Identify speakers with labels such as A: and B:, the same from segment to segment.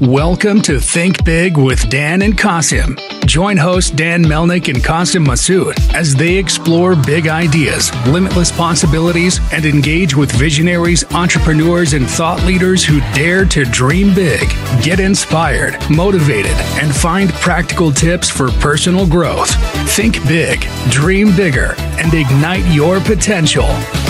A: Welcome to Think Big with Dan and Qasim. Join host Dan Melnick and Qasim Masood as they explore big ideas, limitless possibilities, and engage with visionaries, entrepreneurs, and thought leaders who dare to dream big, get inspired, motivated, and find practical tips for personal growth. Think big, dream bigger, and ignite your potential.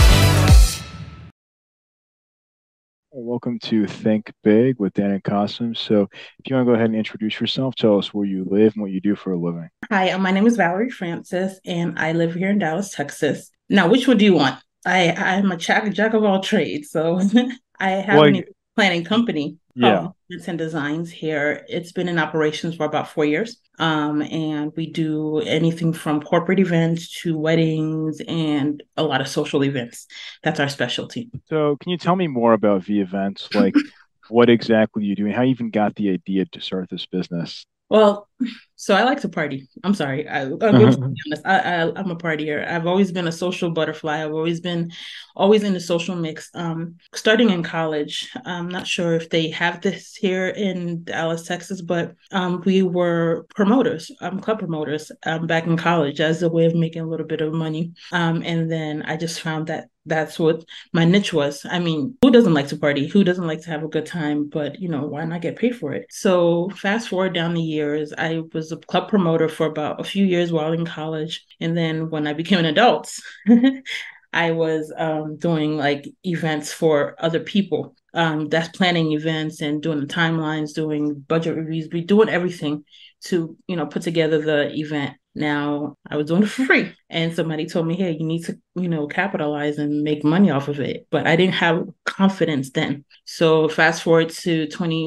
B: Welcome to Think Big with Dan and Qasim. So, if you want to go ahead and introduce yourself, tell us where you live and what you do for a living.
C: Hi, my name is Valerie Francis, and I live here in Dallas, Texas. Now, which one do you want? I'm a jack of all trades. So I have an planning company called Events and Designs here. It's been in operations for about 4 years. And we do anything from corporate events to weddings and a lot of social events. That's our specialty.
B: So can you tell me more about V Events? Like what exactly you do and how you even got the idea to start this business?
C: Well, so I like to party. I'm sorry. I'm going to be honest. I'm a partier. I've always been a social butterfly. I've always been in the social mix. Starting in college, I'm not sure if they have this here in Dallas, Texas, but we were promoters, club promoters back in college as a way of making a little bit of money. And then I just found that that's what my niche was. I mean, who doesn't like to party? Who doesn't like to have a good time? But, why not get paid for it? So fast forward down the years, I was a club promoter for about a few years while in college. And then when I became an adult, I was doing like events for other people. That's planning events and doing the timelines, doing budget reviews, doing everything to, put together the event. Now I was doing it for free and somebody told me, hey, you need to, capitalize and make money off of it. But I didn't have confidence then. So fast forward to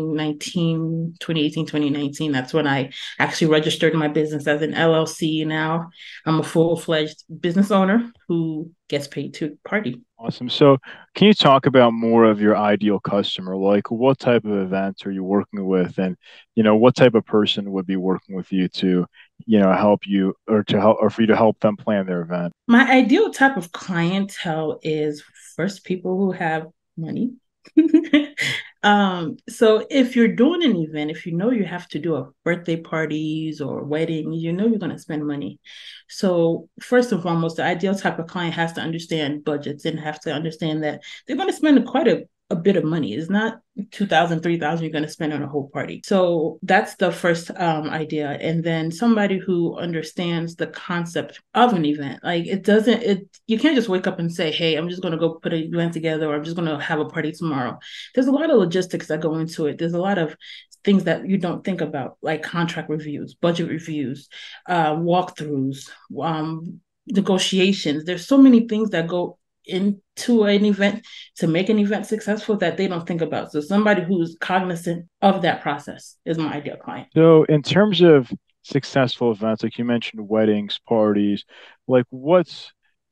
C: 2019, that's when I actually registered my business as an LLC. Now I'm a full-fledged business owner who gets paid to party.
B: Awesome. So can you talk about more of your ideal customer? Like what type of events are you working with and, what type of person would be working with you to, help you or for you to help them plan their event?
C: My ideal type of clientele is first people who have money. So if you're doing an event, if you have to do a birthday parties or weddings, you're going to spend money. So first and foremost, the ideal type of client has to understand budgets and have to understand that they're going to spend quite a bit of money. It's not 2,000, 3,000 you're going to spend on a whole party. So that's the first idea. And then somebody who understands the concept of an event. Like you can't just wake up and say, hey, I'm just going to go put an event together or I'm just going to have a party tomorrow. There's a lot of logistics that go into it. There's a lot of things that you don't think about, like contract reviews, budget reviews, walkthroughs, negotiations. There's so many things that go into an event to make an event successful that they don't think about. So somebody who's cognizant of that process is my ideal client.
B: So in terms of successful events, like you mentioned, weddings, parties, like what's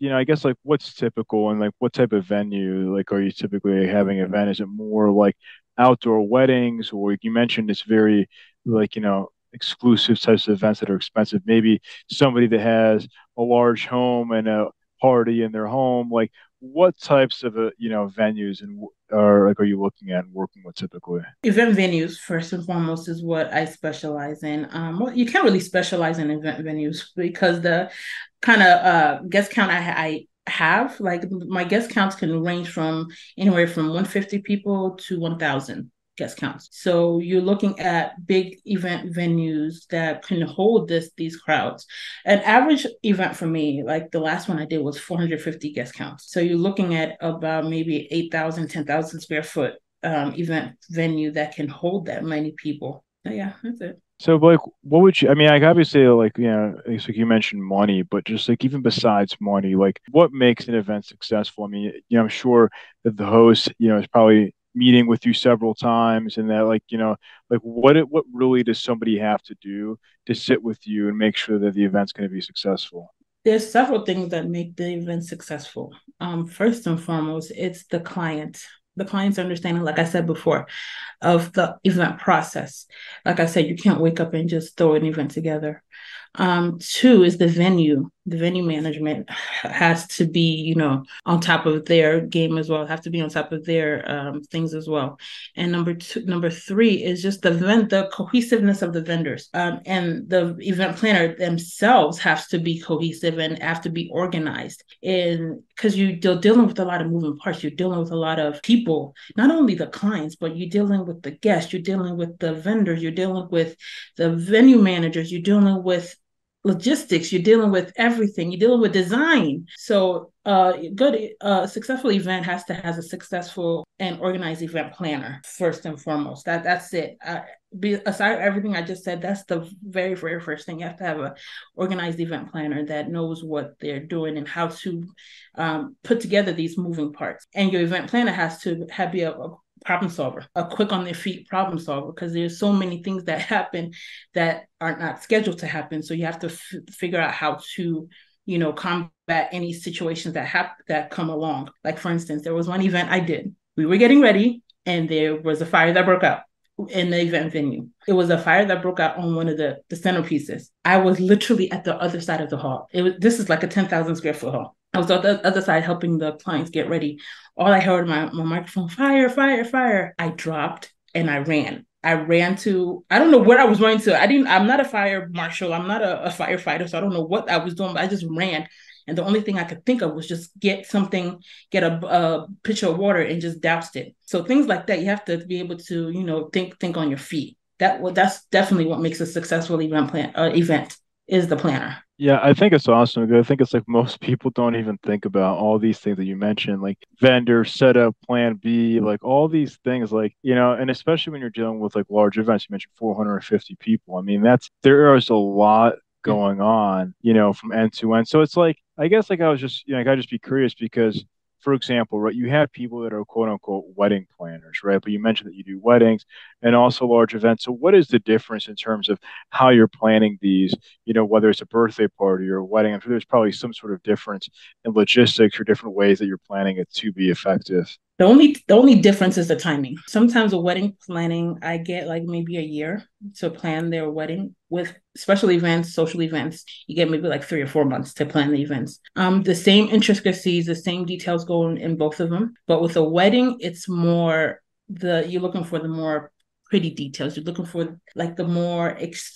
B: typical and like what type of venue, like are you typically having an event? Is it more like outdoor weddings or you mentioned it's very like, exclusive types of events that are expensive, maybe somebody that has a large home and a party in their home, like what types of venues and are you looking at and working with typically?
C: Event venues first and foremost is what I specialize in. Well, you can't really specialize in event venues because the kind of guest count I have, like my guest counts can range from anywhere from 150 people to 1,000 guest counts. So you're looking at big event venues that can hold these crowds. An average event for me, like the last one I did was 450 guest counts. So you're looking at about maybe 8,000, 10,000 square foot event venue that can hold that many people. So yeah, that's it.
B: So, like, what would you? I mean, like, obviously, like, it's like you mentioned money, but just like even besides money, like, what makes an event successful? I mean, I'm sure that the host, is probably meeting with you several times, and that, like, like, what really does somebody have to do to sit with you and make sure that the event's going to be successful?
C: There's several things that make the event successful. First and foremost, it's the client. The client's understanding, like I said before, of the event process. Like I said, you can't wake up and just throw an event together. Two is the venue. The venue management has to be, on top of their game as well, have to be on top of their things as well. And number three is just the cohesiveness of the vendors, and the event planner themselves has to be cohesive and have to be organized. And because you're dealing with a lot of moving parts, you're dealing with a lot of people, not only the clients, but you're dealing with the guests, you're dealing with the vendors, you're dealing with the venue managers, you're dealing with logistics, you're dealing with everything, you're dealing with design. So successful event has to have a successful and organized event planner first and foremost. That's it. Aside everything I just said, that's the very, very first thing. You have to have a organized event planner that knows what they're doing and how to put together these moving parts. And your event planner has to be a problem solver, a quick on their feet problem solver, because there's so many things that happen that are not scheduled to happen. So you have to figure out how to, combat any situations that come along. Like, for instance, there was one event I did. We were getting ready and there was a fire that broke out in the event venue. It was a fire that broke out on one of the centerpieces. I was literally at the other side of the hall. This is like a 10,000 square foot hall. I was on the other side helping the clients get ready. All I heard my microphone, fire, fire, fire. I dropped and I ran. I don't know what I was running to. I'm not a fire marshal. I'm not a firefighter. So I don't know what I was doing, but I just ran. And the only thing I could think of was just get a pitcher of water and just doused it. So things like that, you have to be able to, think on your feet. That's definitely what makes a successful event is the planner.
B: Yeah, I think it's awesome. I think it's like most people don't even think about all these things that you mentioned, like vendor setup, plan B, like all these things, like, and especially when you're dealing with like large events, you mentioned 450 people. I mean, there is a lot going on, from end to end. So it's like, I guess like I was just, I gotta just be curious because, for example, right, you have people that are quote unquote wedding planners, right? But you mentioned that you do weddings and also large events. So what is the difference in terms of how you're planning these, whether it's a birthday party or a wedding? I'm sure there's probably some sort of difference in logistics or different ways that you're planning it to be effective.
C: The only difference is the timing. Sometimes a wedding planning, I get like maybe a year to plan their wedding. With special events, social events, you get maybe like 3 or 4 months to plan the events. The same intricacies, the same details go in both of them. But with a wedding, it's more you're looking for the more pretty details. You're looking for like the more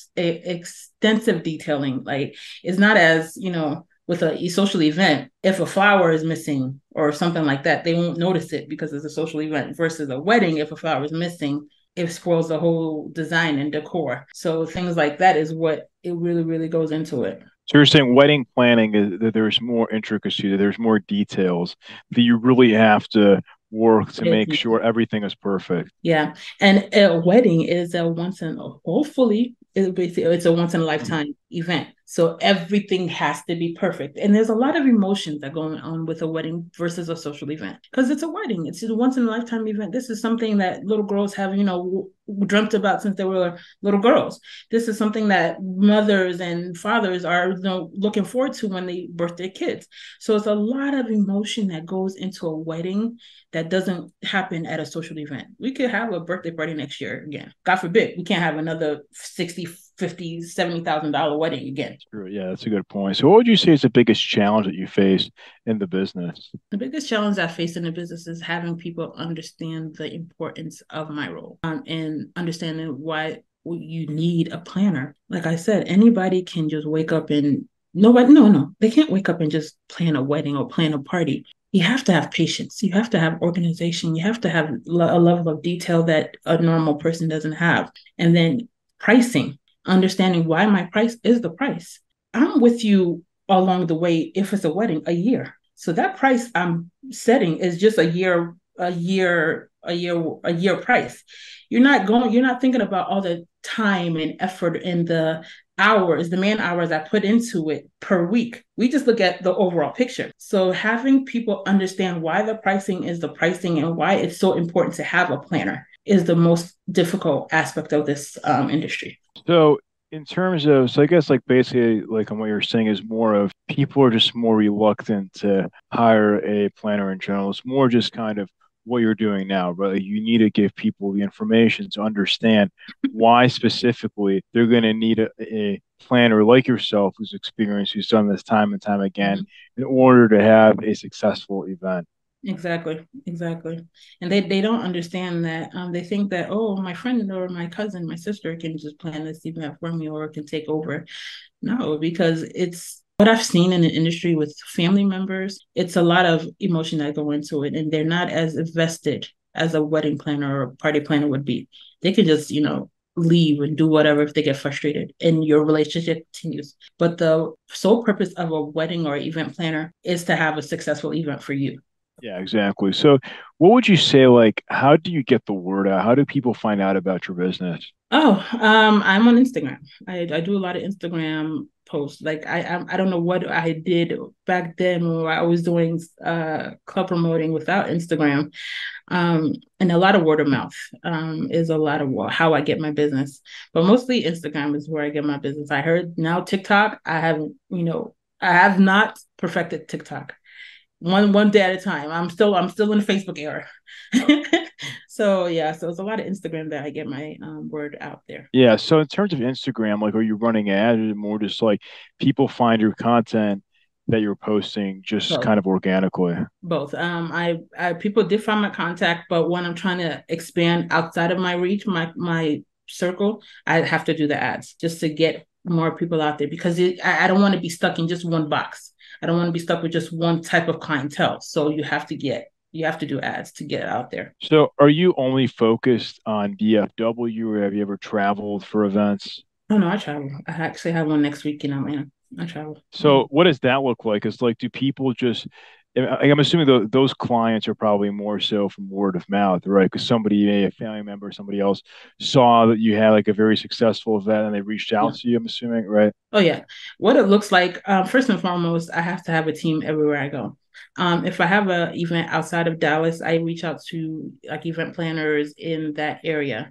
C: extensive detailing. Like it's not as, with a social event, if a flower is missing or something like that, they won't notice it because it's a social event versus a wedding. If a flower is missing, it spoils the whole design and decor. So things like that is what it really, really goes into it.
B: So you're saying wedding planning is that there's more intricacy, that there's more details that you really have to work to make sure everything is perfect.
C: Yeah. And a wedding is hopefully it's a once in a lifetime event. So everything has to be perfect. And there's a lot of emotions that go on with a wedding versus a social event because it's a wedding. It's a once in a lifetime event. This is something that little girls have, dreamt about since they were little girls. This is something that mothers and fathers are, looking forward to when they birth their kids. So it's a lot of emotion that goes into a wedding that doesn't happen at a social event. We could have a birthday party next year again. God forbid, we can't have another 60, 50, $70,000 wedding again.
B: True. Yeah, that's a good point. So what would you say is the biggest challenge that you face in the business?
C: The biggest challenge I face in the business is having people understand the importance of my role, and understanding why you need a planner. Like I said, anybody can just wake up and no, they can't wake up and just plan a wedding or plan a party. You have to have patience. You have to have organization. You have to have a level of detail that a normal person doesn't have. And then pricing, understanding why my price is the price. I'm with you along the way. If it's a wedding, a year. So that price I'm setting is just a year price. You're not thinking about all the time and effort and the man hours I put into it per week. We just look at the overall picture. So having people understand why the pricing is the pricing and why it's so important to have a planner is the most difficult aspect of this industry.
B: So in terms of, I guess like basically like on what you're saying is more of people are just more reluctant to hire a planner in general. It's more just kind of what you're doing now, but like, you need to give people the information to understand why specifically they're going to need a planner like yourself who's experienced, who's done this time and time again in order to have a successful event.
C: Exactly, exactly. And they don't understand that. They think that, oh, my friend or my cousin, my sister can just plan this event for me or can take over. No, because it's what I've seen in the industry with family members. It's a lot of emotion that go into it, and they're not as invested as a wedding planner or party planner would be. They can just, leave and do whatever if they get frustrated and your relationship continues. But the sole purpose of a wedding or event planner is to have a successful event for you.
B: Yeah, exactly. So, what would you say, like, how do you get the word out? How do people find out about your business?
C: Oh, I'm on Instagram. I do a lot of Instagram posts. Like I don't know what I did back then when I was doing club promoting without Instagram. And a lot of word of mouth is a lot of how I get my business. But mostly Instagram is where I get my business. I heard now TikTok. I have not perfected TikTok. One day at a time. I'm still in the Facebook era. So yeah, so it's a lot of Instagram that I get my word out there.
B: Yeah. So, in terms of Instagram, like, are you running ads, or is it more just like people find your content that you're posting just
C: Both,
B: kind of organically?
C: both. I people did find my contact, but when I'm trying to expand outside of my reach, my circle, I have to do the ads just to get more people out there because I don't want to be stuck in just one box. I don't want to be stuck with just one type of clientele. So you have to do ads to get it out there.
B: So, are you only focused on DFW, or have you ever traveled for events?
C: Oh no, I travel. I actually have one next week in Atlanta. I travel.
B: So, what does that look like? It's like, do people just, I'm assuming those clients are probably more so from word of mouth, right? Because somebody, a family member, somebody else saw that you had like a very successful event and they reached
C: Yeah.
B: out to you, I'm assuming, right?
C: Oh yeah. What it looks like, first and foremost, I have to have a team everywhere I go. If I have an event outside of Dallas, I reach out to like event planners in that area,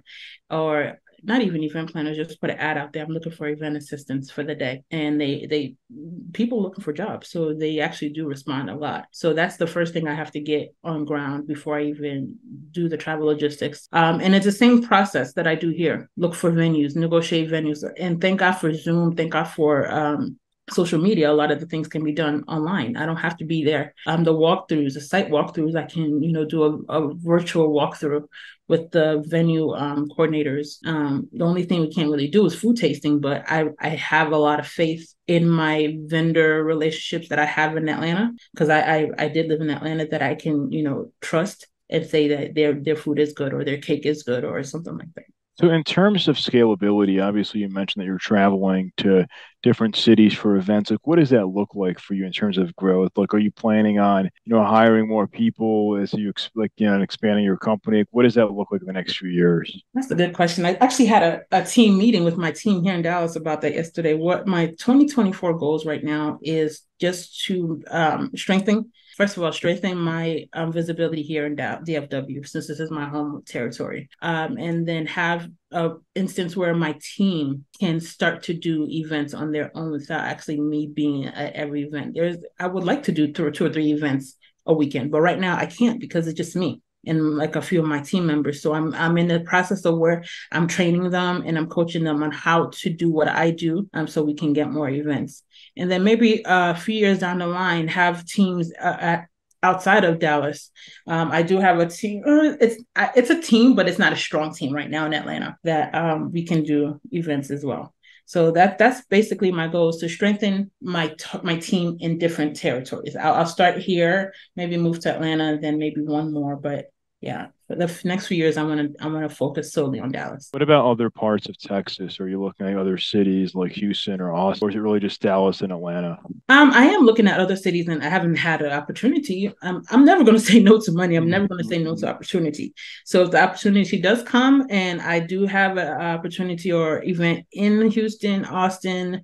C: or not even event planners, just put an ad out there. I'm looking for event assistants for the day. And they people looking for jobs. So they actually do respond a lot. So that's the first thing I have to get on ground before I even do the travel logistics. And it's the same process that I do here. Look for venues, negotiate venues. And thank God for Zoom. Thank God for social media. A lot of the things can be done online. I don't have to be there. The walkthroughs, the site walkthroughs, I can, do a virtual walkthrough with the venue coordinators. The only thing we can't really do is food tasting, but I have a lot of faith in my vendor relationships that I have in Atlanta because I did live in Atlanta that I can, trust and say that their food is good or their cake is good or something like that.
B: So, in terms of scalability, obviously you mentioned that you're traveling to different cities for events. Like, what does that look like for you in terms of growth? Like, are you planning on, hiring more people as you like, and expanding your company? What does that look like in the next few years?
C: That's a good question. I actually had a team meeting with my team here in Dallas about that yesterday. What my 2024 goals right now is just to strengthen, first of all, strengthen my visibility here in DFW, since this is my home territory. And then have an instance where my team can start to do events on their own without actually me being at every event. I would like to do two or three events a weekend, but right now I can't because it's just me and like a few of my team members. So I'm in the process of where I'm training them and I'm coaching them on how to do what I do, so we can get more events. And then maybe a few years down the line, have teams outside of Dallas. I do have a team. It's a team, but it's not a strong team right now in Atlanta that we can do events as well. So that's basically my goal, is to strengthen my team in different territories. I'll start here, maybe move to Atlanta, and then maybe one more. But yeah, for the next few years, I want to focus solely on Dallas.
B: What about other parts of Texas? Are you looking at other cities like Houston or Austin, or is it really just Dallas and Atlanta?
C: I am looking at other cities, and I haven't had an opportunity. I'm never going to say no to money. I'm never going to say no to opportunity. So if the opportunity does come, and I do have an opportunity or event in Houston, Austin,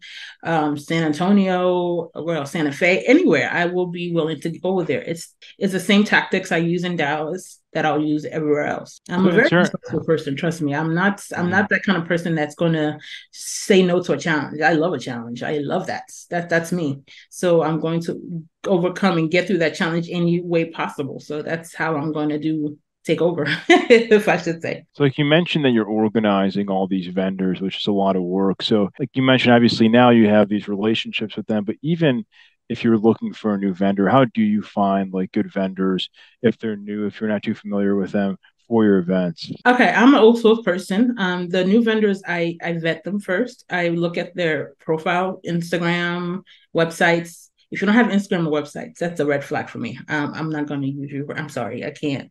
C: San Antonio, well, Santa Fe, anywhere, I will be willing to go there. It's the same tactics I use in Dallas. that I'll use everywhere else. I'm
B: So
C: a
B: in
C: very
B: turn,
C: resourceful person, trust me. I'm
B: Mhm.
C: not that kind of person that's gonna say no to a challenge. I love a challenge. I love that. That's me. So I'm going to overcome and get through that challenge any way possible. So that's how I'm going to do take over, if I should say.
B: So like you mentioned that you're organizing all these vendors, which is a lot of work. So like you mentioned, obviously now you have these relationships with them, but even if you're looking for a new vendor, how do you find like good vendors if they're new, if you're not too familiar with them for your events?
C: Okay, I'm an old source person. The new vendors, I vet them first. I look at their profile, Instagram, websites. If you don't have Instagram or websites, that's a red flag for me. I'm not going to use you. I'm sorry, I can't.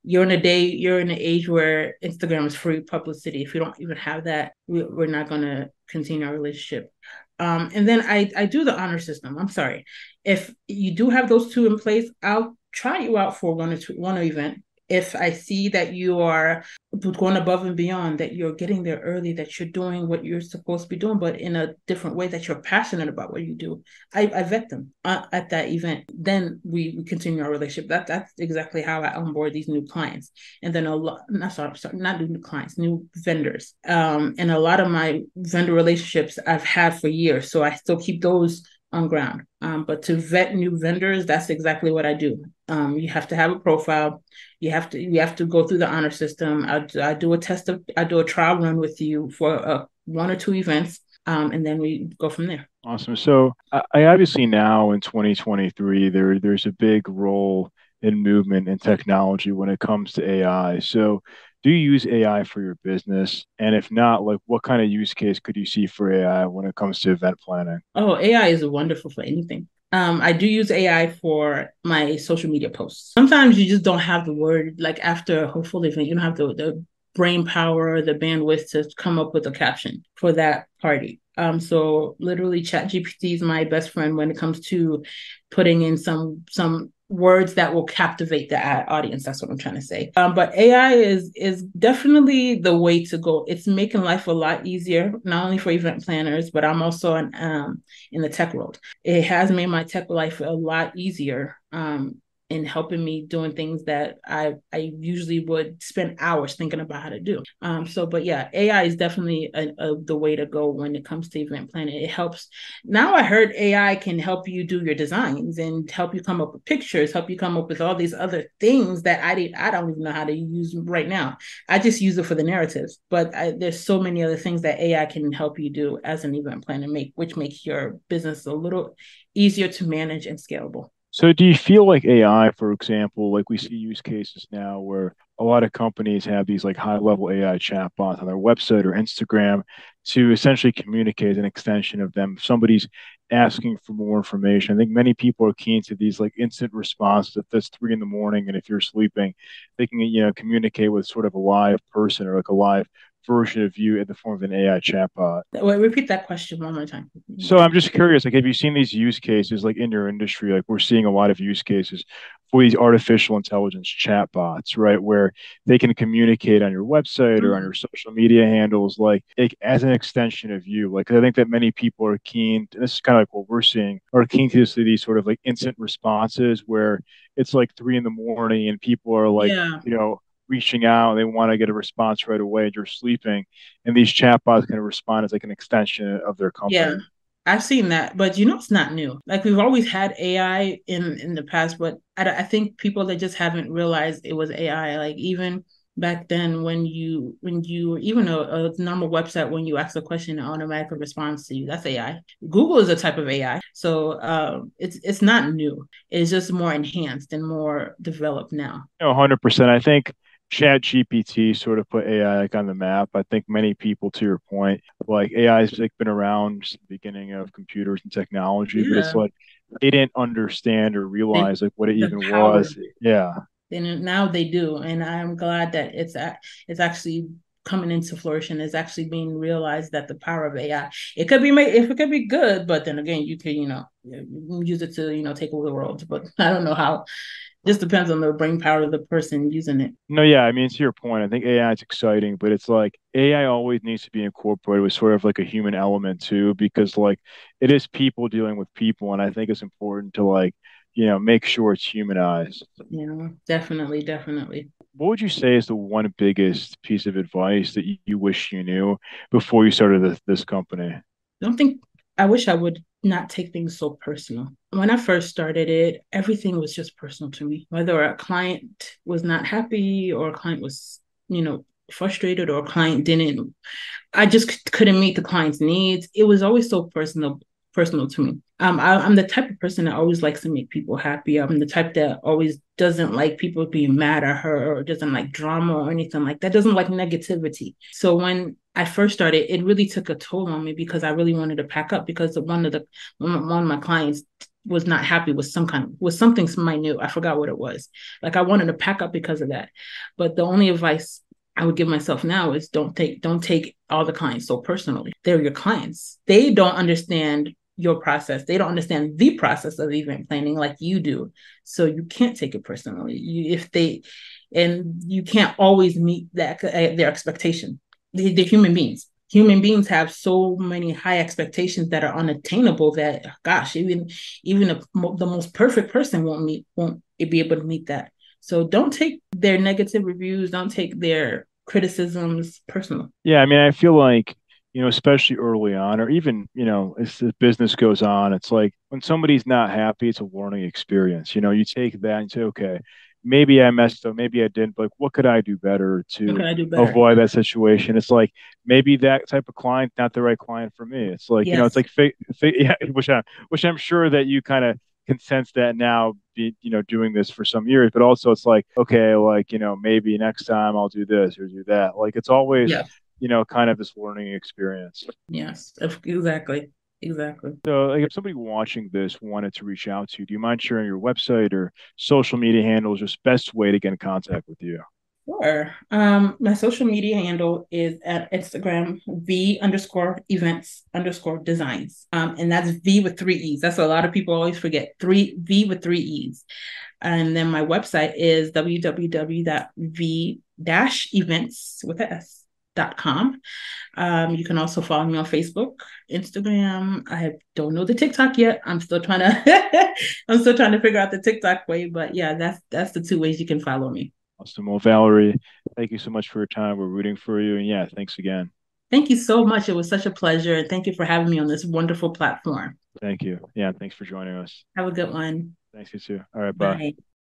C: You're in an age where Instagram is free publicity. If you don't even have that, we're not going to continue our relationship. And then I do the honor system. I'm sorry. If you do have those two in place, I'll try you out for one event. If I see that you are going above and beyond, that you're getting there early, that you're doing what you're supposed to be doing, but in a different way, that you're passionate about what you do, I vet them at that event. Then we continue our relationship. That's exactly how I onboard these new clients. And then a lot, sorry, not new clients, new vendors. And a lot of my vendor relationships I've had for years. So I still keep those on ground. But to vet new vendors, that's exactly what I do. You have to have a profile. You have to go through the honor system. I do I do a trial run with you for one or two events, and then we go from there.
B: Awesome. So I obviously now in 2023, there's a big role in movement and technology when it comes to AI. So do you use AI for your business? And if not, like what kind of use case could you see for AI when it comes to event planning?
C: Oh, AI is wonderful for anything. I do use AI for my social media posts. Sometimes you just don't have the word, like after a whole full event, you don't have the brain power, the bandwidth to come up with a caption for that party. So literally ChatGPT is my best friend when it comes to putting in some words that will captivate the audience. That's what I'm trying to say. But AI is definitely the way to go. It's making life a lot easier, not only for event planners, but I'm also in the tech world. It has made my tech life a lot easier. In helping me doing things that I usually would spend hours thinking about how to do. But yeah, AI is definitely the way to go when it comes to event planning. It helps. Now I heard AI can help you do your designs and help you come up with pictures, help you come up with all these other things that I don't even know how to use right now. I just use it for the narratives, but there's so many other things that AI can help you do as an event planner, which makes your business a little easier to manage and scalable.
B: So do you feel like AI, for example, like we see use cases now where a lot of companies have these like high level AI chatbots on their website or Instagram to essentially communicate an extension of them. If somebody's asking for more information, I think many people are keen to these like instant responses. If it's 3 in the morning and if you're sleeping, they can, communicate with sort of a live person or like a live version of you in the form of an AI chatbot.
C: Wait, repeat that question one more time.
B: So I'm just curious, like, have you seen these use cases like in your industry? Like, we're seeing a lot of use cases for these artificial intelligence chatbots, right? Where they can communicate on your website or on your social media handles, like as an extension of you. Like, I think that many people are keen, and this is kind of like what we're seeing, are keen to see these sort of like instant responses where it's like 3 in the morning and people are like,
C: Yeah,
B: reaching out and they want to get a response right away and you're sleeping and these chatbots can respond as like an extension of their
C: yeah.
B: company.
C: I've seen that, but it's not new. Like we've always had AI in the past, but I think people that just haven't realized it was AI. Like even back then, when you even a normal website, when you ask a question, it automatically responds to you. That's AI. Google is a type of AI, so it's not new. It's just more enhanced and more developed now.
B: 100%. I think Chat GPT sort of put AI like on the map. I think many people, to your point, like AI has like been around since the beginning of computers and technology, but it's
C: Yeah,
B: like they didn't understand or
C: they,
B: realize like what it
C: the
B: even
C: power.
B: was. Yeah.
C: And now they do, and I'm glad that it's actually coming into flourishing. It's actually being realized that the power of AI, it could be made, if it could be good, but then again, you could use it to take over the world. But I don't know how. Just depends on the brain power of the person using it.
B: No, yeah, I mean, to your point, I think AI is exciting, but it's like AI always needs to be incorporated with sort of like a human element too, because like it is people dealing with people, and I think it's important to like make sure it's humanized.
C: Yeah, definitely, definitely.
B: What would you say is the one biggest piece of advice that you wish you knew before you started this company?
C: Don't think I wish I would not take things so personal. When I first started it, everything was just personal to me. Whether a client was not happy or a client was, frustrated or a client didn't, I just couldn't meet the client's needs. It was always so personal to me. I'm the type of person that always likes to make people happy. I'm the type that always doesn't like people being mad at her or doesn't like drama or anything like that. Doesn't like negativity. So when I first started, it really took a toll on me because I really wanted to pack up because one of my clients was not happy with something minute. I forgot what it was. Like I wanted to pack up because of that. But the only advice I would give myself now is don't take all the clients so personally. They're your clients. They don't understand your process. They don't understand the process of event planning like you do. So you can't take it personally. And you can't always meet their expectation. They're human beings. Human beings have so many high expectations that are unattainable that gosh, even the most perfect person won't be able to meet that. So don't take their negative reviews, don't take their criticisms personal.
B: Yeah, I mean, I feel like, especially early on, or even, as the business goes on, it's like when somebody's not happy, it's a learning experience. You take that and say, okay, maybe I messed up, maybe I didn't, but what could I do better
C: What can
B: to
C: I do better?
B: avoid that situation? It's like maybe that type of client, not the right client for me. It's like, it's
C: Yes.
B: like yeah, which I'm sure that you kind of can sense that now, doing this for some years, but also it's like, okay, like, maybe next time I'll do this or do that. Like it's always,
C: Yes.
B: kind of this learning experience.
C: Yes. Exactly. Exactly.
B: So, like, if somebody watching this wanted to reach out to you, do you mind sharing your website or social media handles, just best way to get in contact with you?
C: Sure. My social media handle is at Instagram, V_events_designs. And that's V with three E's. That's a lot of people always forget. Three V with three E's. And then my website is www.v-events with a S.com. You can also follow me on Facebook, Instagram. I don't know the TikTok yet. I'm still trying to I'm still trying to figure out the TikTok way, but yeah, that's the two ways you can follow me.
B: Awesome. Well, Valerie, thank you so much for your time. We're rooting for you. And yeah, thanks again.
C: Thank you so much. It was such a pleasure. And thank you for having me on this wonderful platform.
B: Thank you. Yeah, thanks for joining us.
C: Have a good one.
B: Thanks, you too. All right, bye.
C: Bye.